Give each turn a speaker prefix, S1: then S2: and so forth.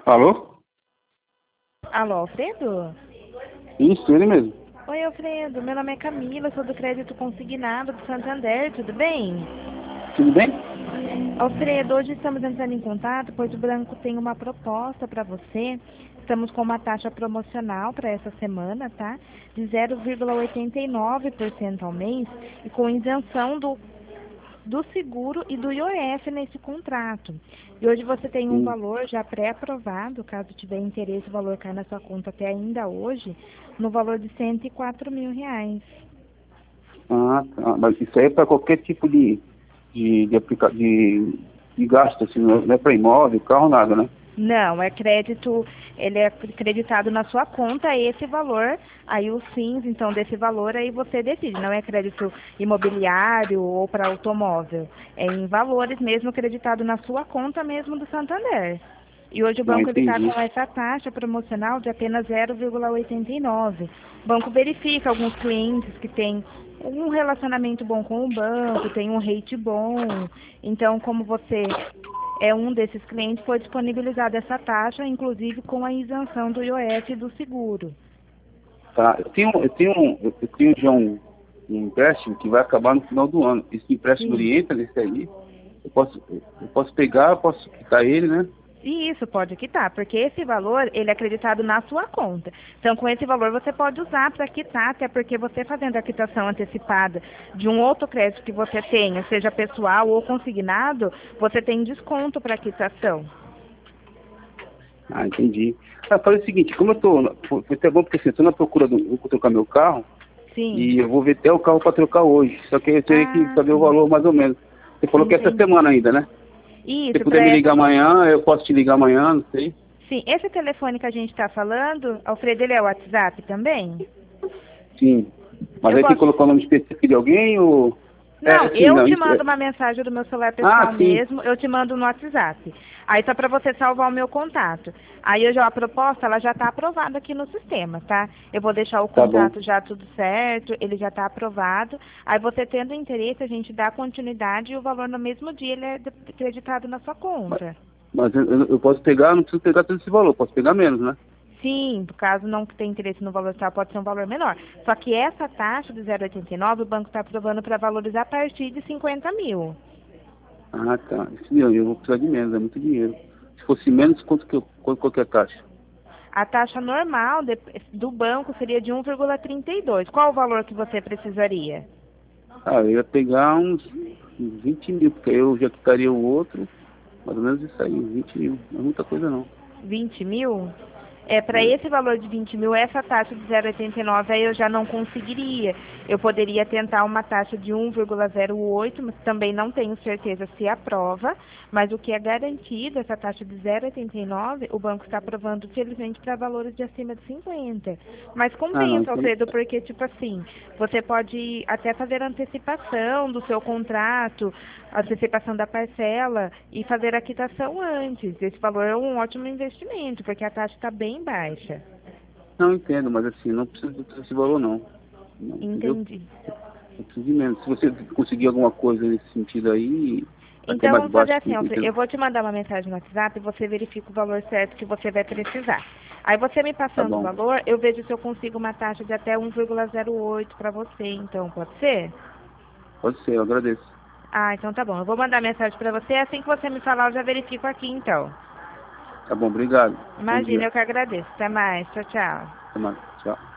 S1: Alô?
S2: Alô, Alfredo?
S1: Isso, ele mesmo.
S2: Oi, Alfredo. Meu nome é Camila, sou do Crédito Consignado do Santander, tudo bem?
S1: Tudo bem?
S2: Alfredo, hoje estamos entrando em contato, pois o Banco tem uma proposta para você. Estamos com uma taxa promocional para essa semana, tá? De 0,89% ao mês e com isenção do seguro e do IOF nesse contrato. E hoje você tem um
S1: Sim.
S2: valor já pré-aprovado, caso tiver interesse, o valor cai na sua conta até ainda hoje, no valor de R$ 104.000.
S1: Ah, tá. Mas isso aí é para qualquer tipo de gasto, assim, não é para imóvel, carro, nada, né?
S2: Não, é crédito, ele é creditado na sua conta esse valor, aí os fins, então, desse valor aí você decide, não é crédito imobiliário ou para automóvel, é em valores mesmo creditado na sua conta mesmo do Santander. E hoje o
S1: Não
S2: banco está
S1: entendi.
S2: com essa taxa promocional de apenas 0,89. O banco verifica alguns clientes que têm um relacionamento bom com o banco, tem um rate bom, então como você é um desses clientes, foi disponibilizada essa taxa, inclusive com a isenção do IOF e do seguro.
S1: Tá, eu tenho já um empréstimo que vai acabar no final do ano. Esse empréstimo
S2: Sim.
S1: ele entra nesse aí, eu posso pegar, eu posso quitar ele, né?
S2: E isso pode quitar, porque esse valor, ele é acreditado na sua conta. Então, com esse valor, você pode usar para quitar, até porque você fazendo a quitação antecipada de um outro crédito que você tenha, seja pessoal ou consignado, você tem desconto para quitação.
S1: Ah, entendi. Ah, faz o seguinte, como eu tô, foi até bom porque assim, eu tô na procura eu vou trocar meu carro,
S2: Sim.
S1: e eu vou ver até o carro para trocar hoje. Só que eu teria que
S2: Ah,
S1: saber o
S2: sim.
S1: valor mais ou menos. Você falou que é essa
S2: Entendi.
S1: semana ainda, né? Se
S2: Isso,
S1: puder
S2: para
S1: me
S2: essa.
S1: ligar amanhã, eu posso te ligar amanhã, não sei.
S2: Sim, esse telefone que a gente está falando, Alfredo, ele é o WhatsApp também?
S1: Sim. Mas
S2: Eu
S1: aí tem que
S2: posso.
S1: colocar o nome específico de alguém ou.
S2: Não,
S1: Sim,
S2: eu
S1: não,
S2: te
S1: isso
S2: mando
S1: é.
S2: uma mensagem do meu celular
S1: Ah,
S2: pessoal
S1: sim.
S2: mesmo, eu te mando no WhatsApp. Aí só para você salvar o meu contato. Aí eu já a proposta, ela já está aprovada aqui no sistema, tá? Eu vou deixar o
S1: Tá bom.
S2: contrato já tudo certo, ele já está aprovado. Aí você tendo interesse, a gente dá continuidade e o valor no mesmo dia ele é acreditado na sua
S1: Mas,
S2: conta.
S1: mas eu posso pegar, não preciso pegar todo esse valor, posso pegar menos, né?
S2: Sim, caso não tenha interesse no valor total, pode ser um valor menor. Só que essa taxa de 0,89, o banco está aprovando para valores a partir de 50.000.
S1: Ah, tá. Sim, eu vou precisar de menos, é muito dinheiro. Se fosse menos, quanto qualquer taxa?
S2: A taxa normal do banco seria de 1,32. Qual o valor que você precisaria?
S1: Ah, eu ia pegar uns 20 mil, porque aí eu já quitaria o outro, mais ou menos isso aí, 20 mil. Não é muita coisa não.
S2: 20.000? É, para
S1: É.
S2: esse valor de 20.000, essa taxa de 0,89 aí eu já não conseguiria. Eu poderia tentar uma taxa de 1,08, mas também não tenho certeza se aprova. Mas o que é garantido, essa taxa de 0,89, o banco está aprovando, felizmente, para valores de acima de 50. Mas
S1: Ah, não,
S2: compensa,
S1: então.
S2: Alfredo, porque, tipo assim, você pode até fazer antecipação do seu contrato, antecipação da parcela e fazer a quitação antes. Esse valor é um ótimo investimento, porque a taxa está bem baixa.
S1: Não entendo, mas assim, não preciso desse valor não. Não, entendeu?
S2: Entendi.
S1: Eu preciso de menos. Se você conseguir alguma coisa nesse sentido aí, até
S2: Então
S1: mais
S2: vamos fazer
S1: baixo
S2: assim,
S1: que
S2: Alfredo. Eu
S1: entendeu?
S2: vou te mandar uma mensagem no WhatsApp e você verifica o valor certo que você vai precisar. Aí você me
S1: Tá
S2: passando o
S1: bom.
S2: valor, eu vejo se eu consigo uma taxa de até 1,08 para você, então pode ser?
S1: Pode ser, eu agradeço.
S2: Ah, então tá bom. Eu vou mandar mensagem para você, assim que você me falar, eu já verifico aqui então.
S1: Tá bom, obrigado. Bom
S2: Imagina,
S1: dia.
S2: eu que agradeço. Até mais. Tchau, tchau.
S1: Até mais. Tchau.